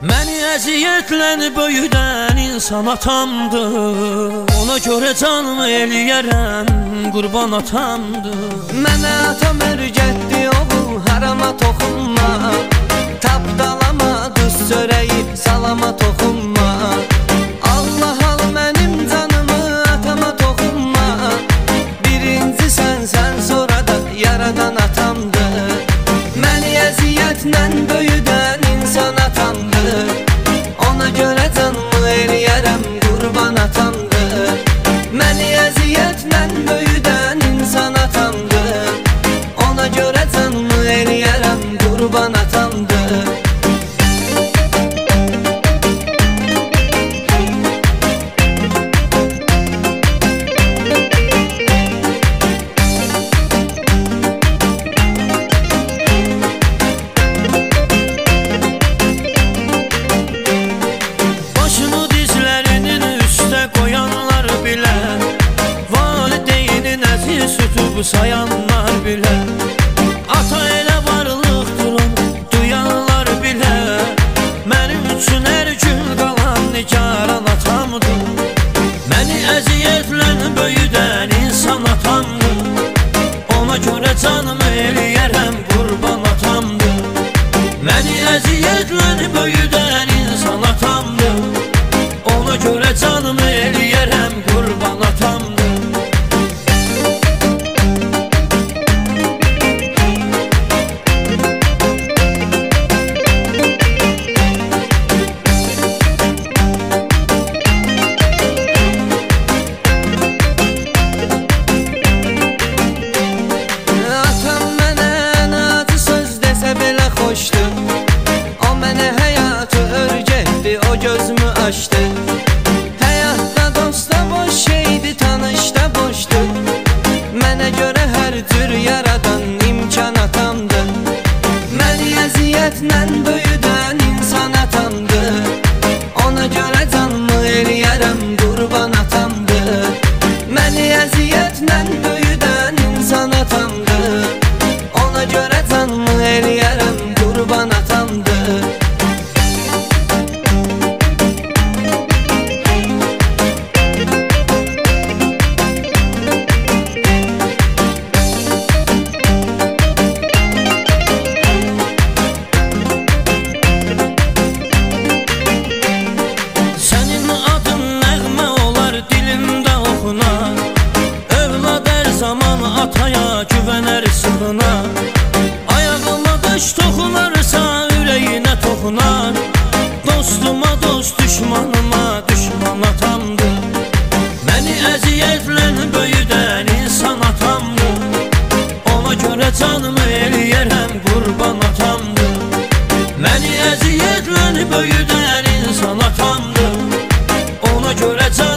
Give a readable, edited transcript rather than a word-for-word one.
Məni əziyyətlə böyüdən insan atamdır. Ona görə canımı eləyərəm, qurban atamdır. Mənə atam örgətdi, oğul harama toxunma. Tapdalama, duz çörəyi salama toxunma. Allah al mənim canımı, atama toxunma. Birinci sən, sonra da yaradan atamdır. Məni əziyyətlə böyüdən insan atamdır. Ona görə canımı eləyərəm, qurban atamdır. Məni əziyyətlə böyüdən insan atamdır. Ona görə canımı eləyərəm, qurban atamdır. Sayanlar bile ata elə varlıqdır onu duyanlar bile. Mənim üçün hər gün qalan nigaran atamdır. Məni əziyyətlə böyüdən insan atamdır. Ona görə canımı eləyərəm, qurban atamdır. Məni əziyyətlə böyüdən insan atamdır. Ona görə canımı eləyərəm, qurban atamdır. O mənə həyatı örgətdi, o gözümü açdı. Həyatda dosta boş şeydi, tanışda boşdur. Mənə görə hər cür yaradan imkan atamdır. Məni əziyyətlə böyüdən insan atamdır. Ona görə canımı eləyərəm, qurban atamdır. Məni əziyyətlə böyüdən insan atamdır. Ona görə canımı eləyərəm, qurban atamdır. Sənin adın nəğmə olar, dilimdə oxunar. Övlad hər zaman ataya güvənər, sığınar. Ayağıma daş toxunarsa ürəyinə toxunar. Dostuma dost, düşmanıma düşman atamdır. Məni əziyyətlə böyüdən insan atamdır. Ona görə canımı eləyərəm, qurban atamdır. Məni əziyyətlə böyüdən insan atamdır. Ona görə canımı